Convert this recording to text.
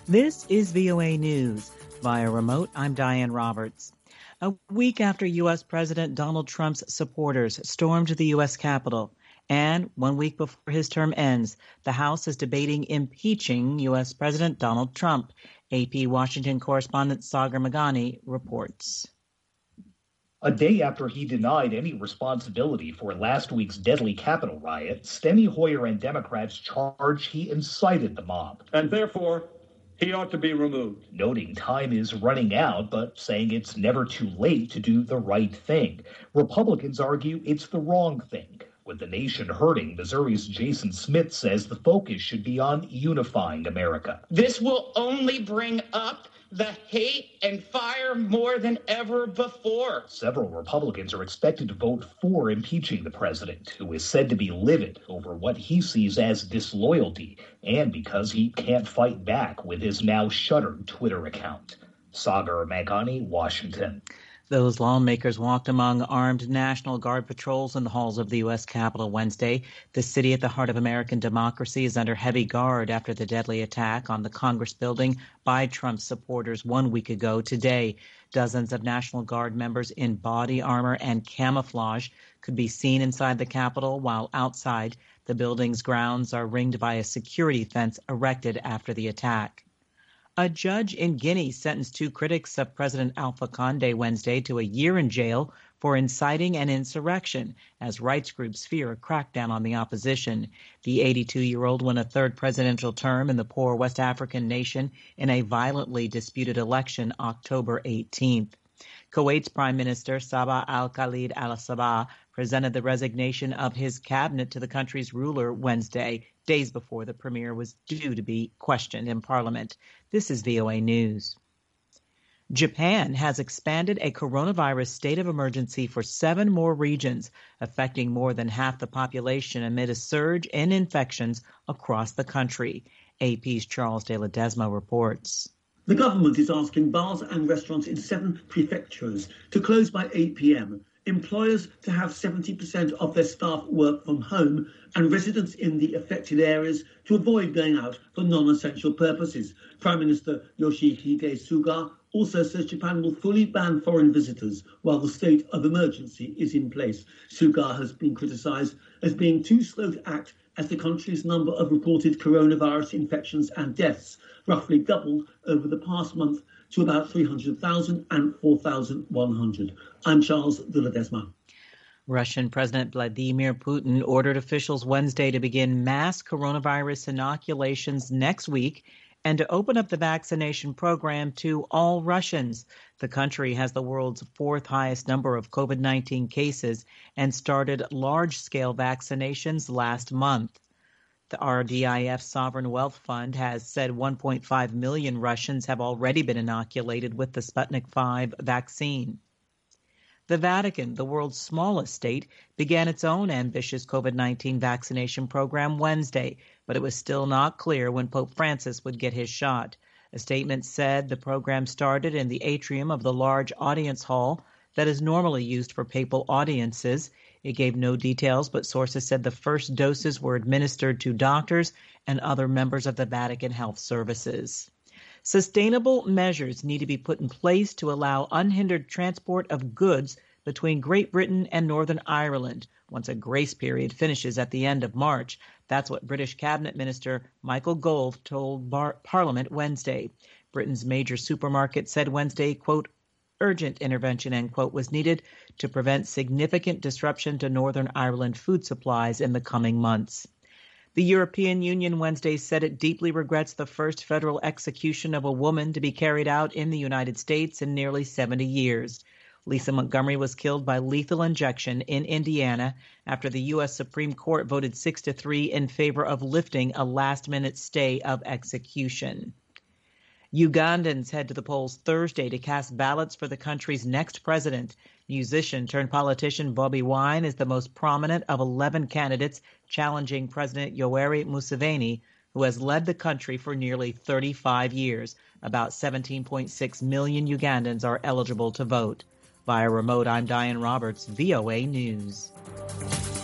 This is VOA News. Via remote, I'm Diane Roberts. A week after U.S. President Donald Trump's supporters stormed the U.S. Capitol, and 1 week before his term ends, the House is debating impeaching U.S. President Donald Trump. AP Washington correspondent Sagar Meghani reports. A day after he denied any responsibility for last week's deadly Capitol riot, Steny Hoyer and Democrats charge he incited the mob. And therefore, he ought to be removed. Noting time is running out, but saying it's never too late to do the right thing. Republicans argue it's the wrong thing. With the nation hurting, Missouri's Jason Smith says the focus should be on unifying America. This will only bring up the hate and fire more than ever before. Several Republicans are expected to vote for impeaching the president, who is said to be livid over what he sees as disloyalty, and because he can't fight back with his now shuttered Twitter account. Sagar Meghani, Washington. Those lawmakers walked among armed National Guard patrols in the halls of the U.S. Capitol Wednesday. The city at the heart of American democracy is under heavy guard after the deadly attack on the Congress building by Trump supporters 1 week ago today. Dozens of National Guard members in body armor and camouflage could be seen inside the Capitol, while outside the building's grounds are ringed by a security fence erected after the attack. A judge in Guinea sentenced two critics of President Alpha Conde Wednesday to a year in jail for inciting an insurrection, as rights groups fear a crackdown on the opposition. The 82-year-old won a third presidential term in the poor West African nation in a violently disputed election October 18th. Kuwait's Prime Minister Sabah al-Khalid al-Sabah presented the resignation of his cabinet to the country's ruler Wednesday, days before the premier was due to be questioned in Parliament. This is VOA News. Japan has expanded a coronavirus state of emergency for 7 more regions, affecting more than half the population amid a surge in infections across the country. AP's Charles de Ledesma reports. The government is asking bars and restaurants in 7 prefectures to close by 8 p.m., employers to have 70% of their staff work from home, and residents in the affected areas to avoid going out for non-essential purposes. Prime Minister Yoshihide Suga also says Japan will fully ban foreign visitors while the state of emergency is in place. Suga has been criticised as being too slow to act, as the country's number of reported coronavirus infections and deaths roughly doubled over the past month to about 300,000 and 4,100. I'm Charles de Ledesma. Russian President Vladimir Putin ordered officials Wednesday to begin mass coronavirus inoculations next week and to open up the vaccination program to all Russians. The country has the world's 4th highest number of COVID-19 cases and started large-scale vaccinations last month. The RDIF Sovereign Wealth Fund has said 1.5 million Russians have already been inoculated with the Sputnik V vaccine. The Vatican, the world's smallest state, began its own ambitious COVID-19 vaccination program Wednesday, but it was still not clear when Pope Francis would get his shot. A statement said the program started in the atrium of the large audience hall that is normally used for papal audiences. It gave no details, but sources said the first doses were administered to doctors and other members of the Vatican Health Services. Sustainable measures need to be put in place to allow unhindered transport of goods between Great Britain and Northern Ireland once a grace period finishes at the end of March. That's what British Cabinet Minister Michael Gove told Parliament Wednesday. Britain's major supermarket said Wednesday, quote, urgent intervention, end quote, was needed to prevent significant disruption to Northern Ireland food supplies in the coming months. The European Union Wednesday said it deeply regrets the first federal execution of a woman to be carried out in the United States in nearly 70 years. Lisa Montgomery was killed by lethal injection in Indiana after the U.S. Supreme Court voted 6-3 in favor of lifting a last-minute stay of execution. Ugandans head to the polls Thursday to cast ballots for the country's next president. Musician-turned-politician Bobi Wine is the most prominent of 11 candidates challenging President Yoweri Museveni, who has led the country for nearly 35 years. About 17.6 million Ugandans are eligible to vote. Via remote, I'm Diane Roberts, VOA News.